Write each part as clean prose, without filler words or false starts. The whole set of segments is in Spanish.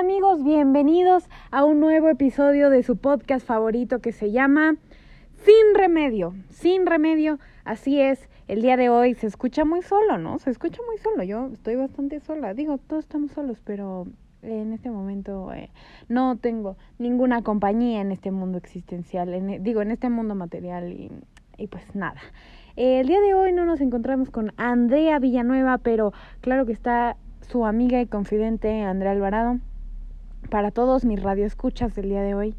amigos? Bienvenidos a un nuevo episodio de su podcast favorito que se llama Sin Remedio. Sin Remedio, así es. El día de hoy se escucha muy solo, ¿no? Se escucha muy solo. Yo estoy bastante sola. Digo, todos estamos solos, pero en este momento no tengo ninguna compañía en este mundo existencial. En este mundo material y pues nada. El día de hoy no nos encontramos con Andrea Villanueva, pero claro que está su amiga y confidente Andrea Alvarado. Para todos mis radioescuchas del día de hoy,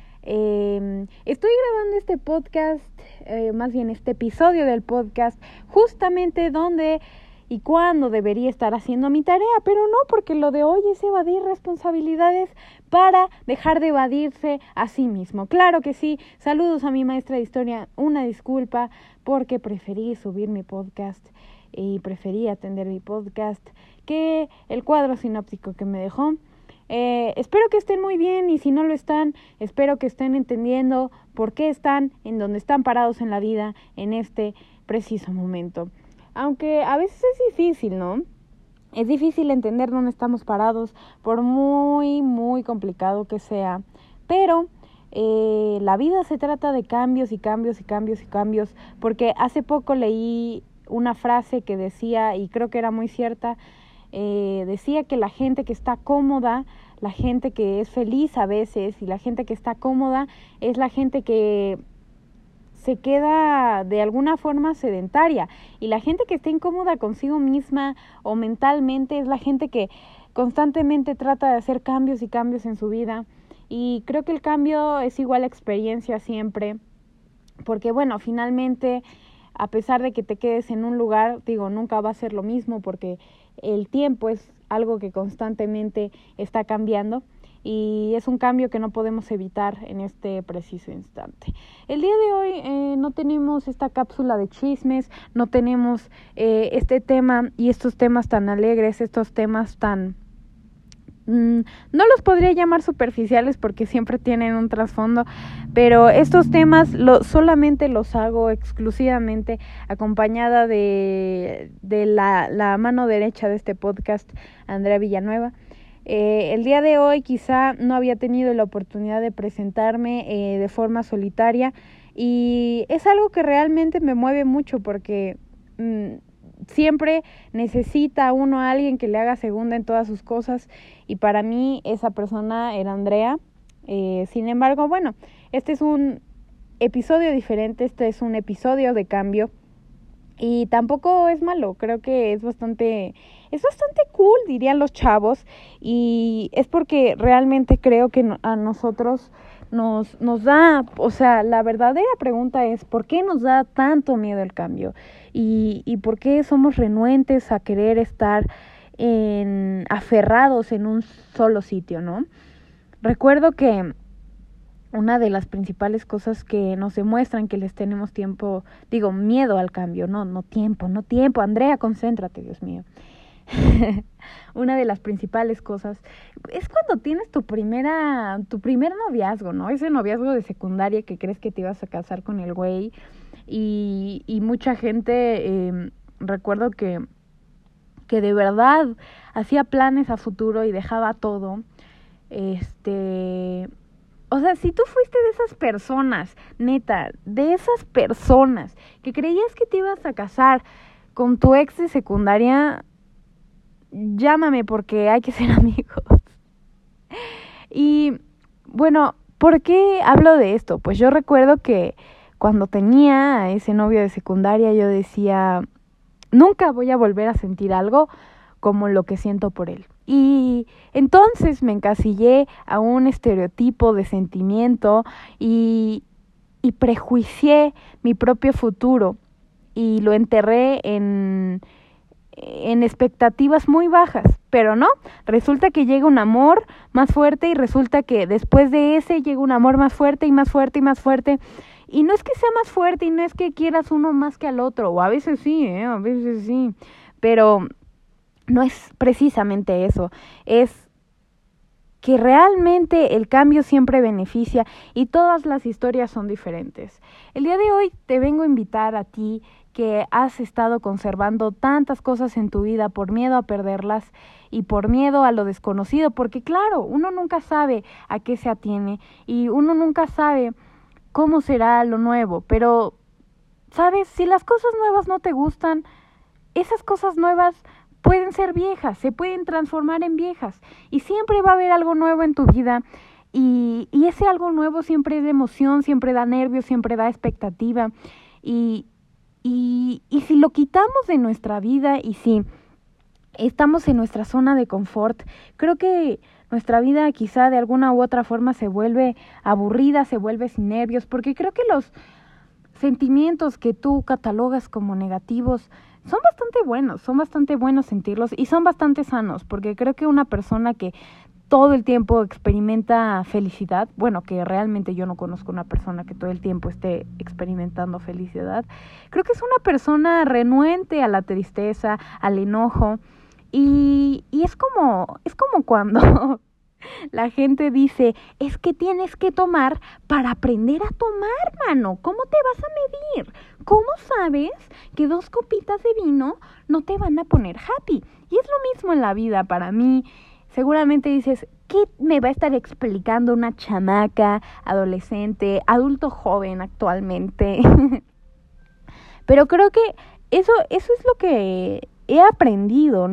estoy grabando este podcast, más bien este episodio del podcast, justamente donde y cuando debería estar haciendo mi tarea, pero no, porque lo de hoy es evadir responsabilidades para dejar de evadirse a sí mismo. Claro que sí. Saludos a mi maestra de historia, una disculpa porque preferí subir mi podcast y preferí atender mi podcast que el cuadro sinóptico que me dejó. Espero que estén muy bien, y si no lo están, espero que estén entendiendo por qué están en donde están parados en la vida en este preciso momento. Aunque a veces es difícil, ¿no? Es difícil entender dónde estamos parados, por muy, muy complicado que sea. Pero la vida se trata de cambios y cambios y cambios y cambios, porque hace poco leí una frase que decía, y creo que era muy cierta, decía que la gente que está cómoda, la gente que es feliz a veces, y la gente que está cómoda es la gente que se queda de alguna forma sedentaria, y la gente que está incómoda consigo misma o mentalmente es la gente que constantemente trata de hacer cambios y cambios en su vida. Y creo que el cambio es igual a experiencia siempre, porque bueno, finalmente, a pesar de que te quedes en un lugar, nunca va a ser lo mismo, porque el tiempo es algo que constantemente está cambiando, y es un cambio que no podemos evitar en este preciso instante. El día de hoy no tenemos esta cápsula de chismes, no tenemos este tema y estos temas tan alegres, estos temas tan... no los podría llamar superficiales porque siempre tienen un trasfondo, pero estos temas solamente los hago exclusivamente acompañada de la mano derecha de este podcast, Andrea Villanueva. El día de hoy quizá no había tenido la oportunidad de presentarme de forma solitaria, y es algo que realmente me mueve mucho porque siempre necesita uno a alguien que le haga segunda en todas sus cosas, y para mí esa persona era Andrea. Sin embargo, bueno, este es un episodio diferente, este es un episodio de cambio, y tampoco es malo. Creo que es bastante cool, dirían los chavos, y es porque realmente creo que a nosotros nos da, o sea, la verdadera pregunta es ¿por qué nos da tanto miedo el cambio? Y ¿por qué somos renuentes a querer estar aferrados en un solo sitio, ¿no? Recuerdo que una de las principales cosas que nos demuestran que les tenemos miedo al cambio, no tiempo, Andrea, concéntrate, Dios mío. Una de las principales cosas es cuando tienes tu primer noviazgo, ¿no? Ese noviazgo de secundaria que crees que te ibas a casar con el güey, y mucha gente, recuerdo que de verdad hacía planes a futuro y dejaba todo. O sea, si tú fuiste de esas personas, neta, de esas personas que creías que te ibas a casar con tu ex de secundaria, llámame porque hay que ser amigos. Y bueno, ¿por qué hablo de esto? Pues yo recuerdo que cuando tenía a ese novio de secundaria, yo decía, nunca voy a volver a sentir algo como lo que siento por él. Y entonces me encasillé a un estereotipo de sentimiento y prejuicié mi propio futuro, y lo enterré en expectativas muy bajas. Pero no, resulta que llega un amor más fuerte, y resulta que después de ese llega un amor más fuerte y más fuerte y más fuerte. Y no es que sea más fuerte, y no es que quieras uno más que al otro, o a veces sí, pero no es precisamente eso. Es que realmente el cambio siempre beneficia y todas las historias son diferentes. El día de hoy te vengo a invitar a ti que has estado conservando tantas cosas en tu vida por miedo a perderlas y por miedo a lo desconocido, porque claro, uno nunca sabe a qué se atiene y uno nunca sabe cómo será lo nuevo, pero, ¿sabes? Si las cosas nuevas no te gustan, esas cosas nuevas pueden ser viejas, se pueden transformar en viejas y siempre va a haber algo nuevo en tu vida y ese algo nuevo siempre es de emoción, siempre da nervios, siempre da expectativa y si lo quitamos de nuestra vida y si estamos en nuestra zona de confort, creo que nuestra vida quizá de alguna u otra forma se vuelve aburrida, se vuelve sin nervios, porque creo que los sentimientos que tú catalogas como negativos son bastante buenos sentirlos y son bastante sanos, porque creo que una persona que todo el tiempo experimenta felicidad, bueno, que realmente yo no conozco una persona que todo el tiempo esté experimentando felicidad, creo que es una persona renuente a la tristeza, al enojo, y es como cuando la gente dice, es que tienes que tomar para aprender a tomar, mano. ¿Cómo te vas a medir? ¿Cómo sabes que 2 copitas de vino no te van a poner happy? Y es lo mismo en la vida para mí. Seguramente dices, ¿qué me va a estar explicando una chamaca, adolescente, adulto joven actualmente? Pero creo que eso es lo que he aprendido,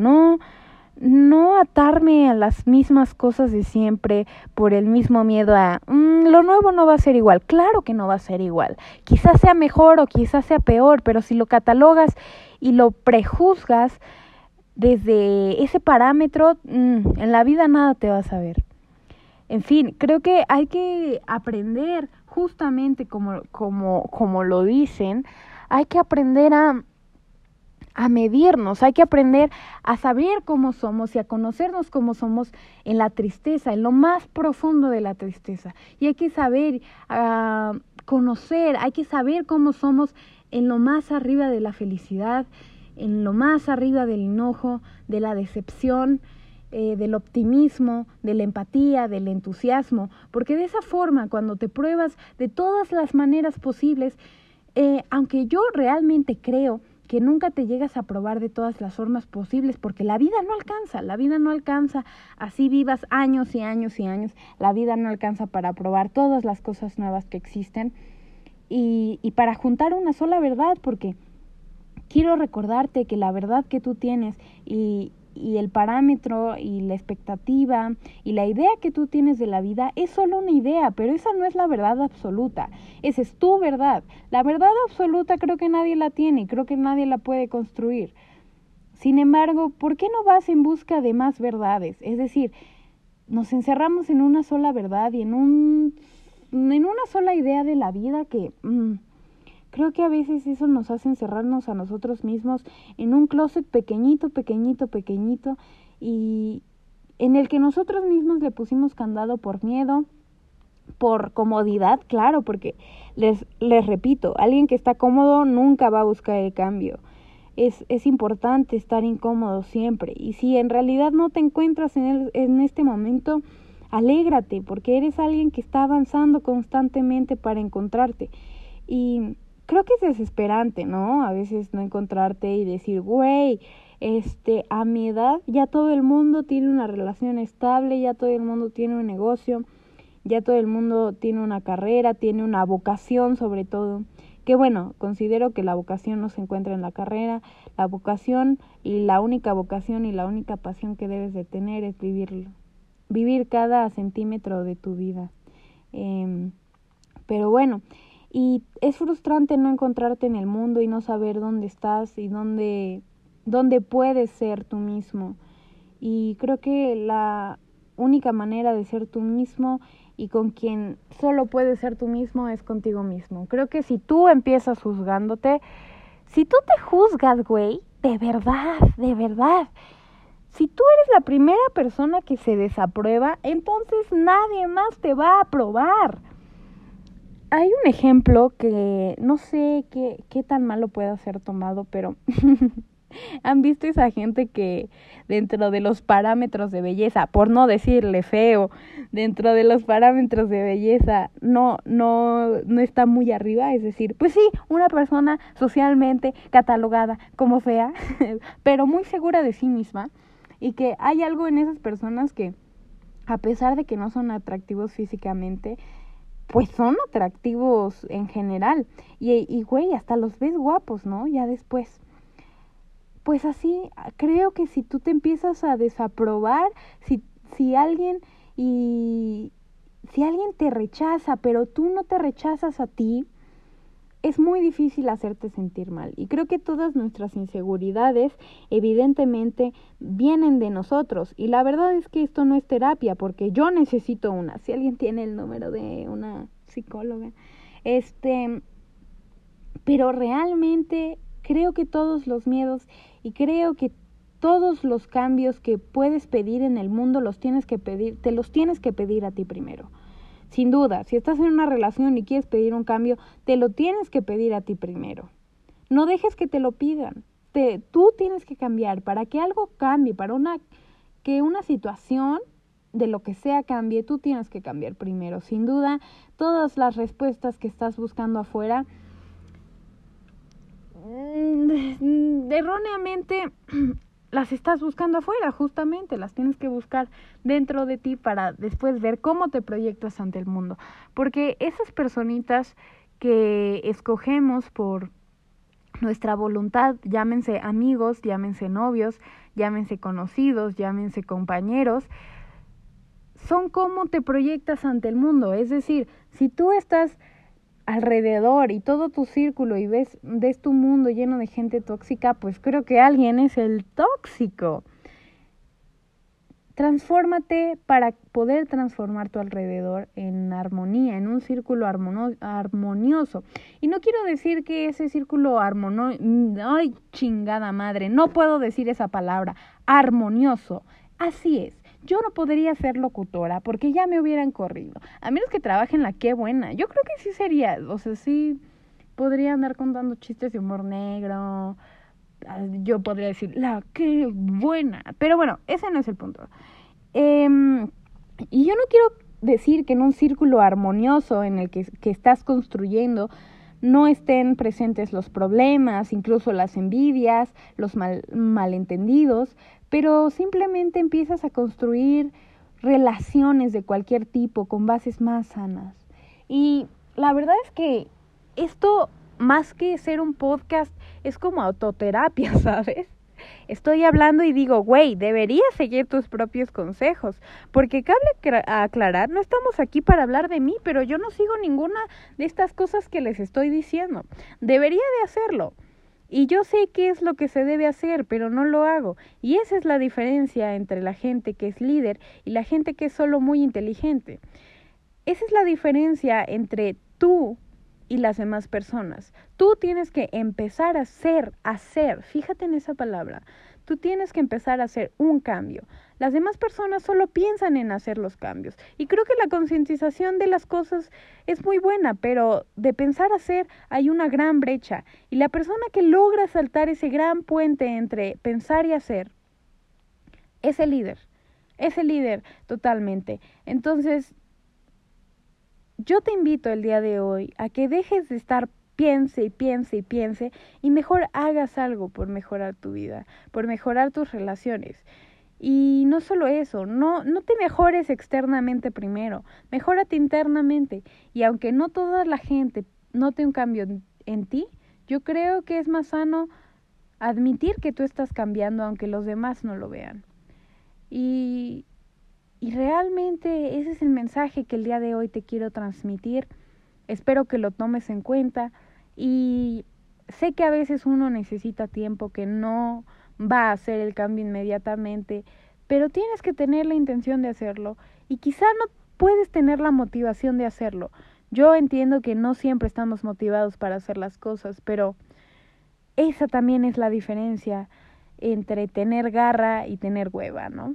no atarme a las mismas cosas de siempre por el mismo miedo a lo nuevo no va a ser igual. Claro que no va a ser igual. Quizás sea mejor o quizás sea peor, pero si lo catalogas y lo prejuzgas desde ese parámetro, en la vida nada te vas a ver. En fin, creo que hay que aprender justamente como lo dicen, hay que aprender a medirnos, hay que aprender a saber cómo somos y a conocernos cómo somos en la tristeza, en lo más profundo de la tristeza. Y hay que saber conocer, hay que saber cómo somos en lo más arriba de la felicidad, en lo más arriba del enojo, de la decepción, del optimismo, de la empatía, del entusiasmo, porque de esa forma, cuando te pruebas de todas las maneras posibles, aunque yo realmente creo que nunca te llegas a probar de todas las formas posibles, porque la vida no alcanza, así vivas años y años y años, la vida no alcanza para probar todas las cosas nuevas que existen y para juntar una sola verdad, porque quiero recordarte que la verdad que tú tienes y el parámetro y la expectativa y la idea que tú tienes de la vida es solo una idea, pero esa no es la verdad absoluta, esa es tu verdad. La verdad absoluta creo que nadie la tiene, creo que nadie la puede construir. Sin embargo, ¿por qué no vas en busca de más verdades? Es decir, nos encerramos en una sola verdad y en una sola idea de la vida que creo que a veces eso nos hace encerrarnos a nosotros mismos en un closet pequeñito y en el que nosotros mismos le pusimos candado por miedo, por comodidad, claro, porque les repito, alguien que está cómodo nunca va a buscar el cambio. Es importante estar incómodo siempre y si en realidad no te encuentras en este momento, alégrate porque eres alguien que está avanzando constantemente para encontrarte y creo que es desesperante, ¿no? A veces no encontrarte y decir, güey, a mi edad ya todo el mundo tiene una relación estable, ya todo el mundo tiene un negocio, ya todo el mundo tiene una carrera, tiene una vocación sobre todo. Que bueno, considero que la vocación no se encuentra en la carrera, la vocación y la única vocación y la única pasión que debes de tener es vivir cada centímetro de tu vida. Pero bueno, y es frustrante no encontrarte en el mundo y no saber dónde estás y dónde puedes ser tú mismo. Y creo que la única manera de ser tú mismo y con quien solo puedes ser tú mismo es contigo mismo. Creo que si tú empiezas juzgándote, si tú te juzgas, güey, de verdad, si tú eres la primera persona que se desaprueba, entonces nadie más te va a aprobar. Hay un ejemplo que no sé qué tan malo pueda ser tomado, pero ¿Han visto esa gente que dentro de los parámetros de belleza, por no decirle feo, dentro de los parámetros de belleza no está muy arriba? Es decir, pues sí, una persona socialmente catalogada como fea, pero muy segura de sí misma, y que hay algo en esas personas que, a pesar de que no son atractivos físicamente, pues son atractivos en general. Y güey, hasta los ves guapos, ¿no? Ya después. Pues así, creo que si tú te empiezas a desaprobar, si alguien te rechaza, pero tú no te rechazas a ti, es muy difícil hacerte sentir mal. Y creo que todas nuestras inseguridades, evidentemente, vienen de nosotros. Y la verdad es que esto no es terapia, porque yo necesito una. Si alguien tiene el número de una psicóloga, pero realmente creo que todos los miedos y creo que todos los cambios que puedes pedir en el mundo te los tienes que pedir a ti primero. Sin duda, si estás en una relación y quieres pedir un cambio, te lo tienes que pedir a ti primero. No dejes que te lo pidan. Tú tienes que cambiar. Para que algo cambie, que una situación de lo que sea cambie, tú tienes que cambiar primero. Sin duda, todas las respuestas que estás buscando afuera, erróneamente las estás buscando afuera, justamente, las tienes que buscar dentro de ti para después ver cómo te proyectas ante el mundo. Porque esas personitas que escogemos por nuestra voluntad, llámense amigos, llámense novios, llámense conocidos, llámense compañeros, son cómo te proyectas ante el mundo. Es decir, si tú estás alrededor y todo tu círculo y ves tu mundo lleno de gente tóxica, pues creo que alguien es el tóxico. Transfórmate para poder transformar tu alrededor en armonía, en un círculo armonioso. Y no quiero decir que ese círculo ay, chingada madre, no puedo decir esa palabra, armonioso. Así es. Yo no podría ser locutora porque ya me hubieran corrido. A menos que trabaje en la Qué Buena. Yo creo que sí sería, sí podría andar contando chistes de humor negro. Yo podría decir, la Qué Buena. Pero bueno, ese no es el punto. Y yo no quiero decir que en un círculo armonioso en el que estás construyendo no estén presentes los problemas, incluso las envidias, los malentendidos, pero simplemente empiezas a construir relaciones de cualquier tipo con bases más sanas. Y la verdad es que esto, más que ser un podcast, es como autoterapia, ¿sabes? Estoy hablando y digo, güey, deberías seguir tus propios consejos, porque cabe aclarar, no estamos aquí para hablar de mí, pero yo no sigo ninguna de estas cosas que les estoy diciendo. Debería de hacerlo. Y yo sé qué es lo que se debe hacer, pero no lo hago. Y esa es la diferencia entre la gente que es líder y la gente que es solo muy inteligente. Esa es la diferencia entre tú y las demás personas. Tú tienes que empezar a hacer, fíjate en esa palabra. Tú tienes que empezar a hacer un cambio. Las demás personas solo piensan en hacer los cambios. Y creo que la concientización de las cosas es muy buena, pero de pensar a hacer hay una gran brecha. Y la persona que logra saltar ese gran puente entre pensar y hacer es el líder totalmente. Entonces, yo te invito el día de hoy a que dejes de estar piense y mejor hagas algo por mejorar tu vida, por mejorar tus relaciones. Y no solo eso, no te mejores externamente primero, mejórate internamente. Y aunque no toda la gente note un cambio en ti, yo creo que es más sano admitir que tú estás cambiando aunque los demás no lo vean. Y realmente ese es el mensaje que el día de hoy te quiero transmitir. Espero que lo tomes en cuenta y sé que a veces uno necesita tiempo, que no va a hacer el cambio inmediatamente, pero tienes que tener la intención de hacerlo y quizá no puedes tener la motivación de hacerlo. Yo entiendo que no siempre estamos motivados para hacer las cosas, pero esa también es la diferencia entre tener garra y tener hueva, ¿no?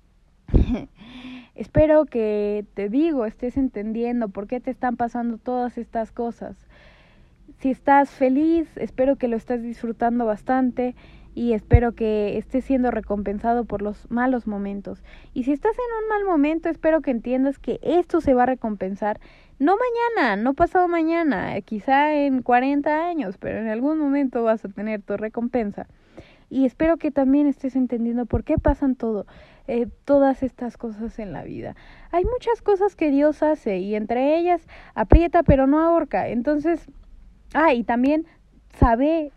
Espero que estés entendiendo por qué te están pasando todas estas cosas. Si estás feliz, espero que lo estés disfrutando bastante y espero que estés siendo recompensado por los malos momentos. Y si estás en un mal momento, espero que entiendas que esto se va a recompensar, no mañana, no pasado mañana, quizá en 40 años, pero en algún momento vas a tener tu recompensa. Y espero que también estés entendiendo por qué pasan todas estas cosas en la vida. Hay muchas cosas que Dios hace y entre ellas aprieta pero no ahorca. Entonces, y también sabe,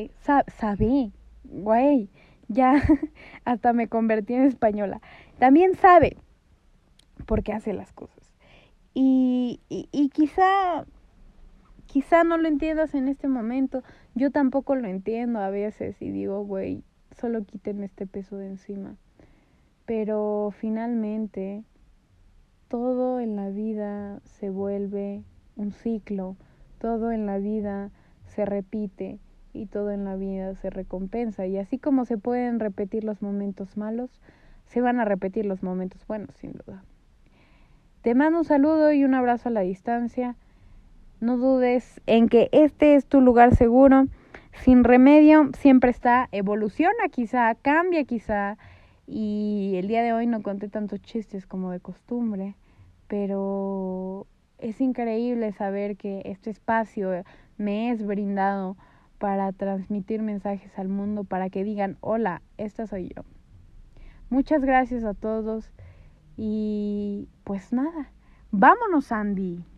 güey, ya hasta me convertí en española. También sabe por qué hace las cosas. Y quizá no lo entiendas en este momento. Yo tampoco lo entiendo a veces y digo, güey, solo quítenme este peso de encima. Pero finalmente todo en la vida se vuelve un ciclo, todo en la vida se repite y todo en la vida se recompensa. Y así como se pueden repetir los momentos malos, se van a repetir los momentos buenos, sin duda. Te mando un saludo y un abrazo a la distancia. No dudes en que este es tu lugar seguro. Sin remedio, siempre está, evoluciona quizá, cambia quizá. Y el día de hoy no conté tantos chistes como de costumbre, pero es increíble saber que este espacio me es brindado para transmitir mensajes al mundo, para que digan, hola, esta soy yo. Muchas gracias a todos y pues nada, vámonos, Andy.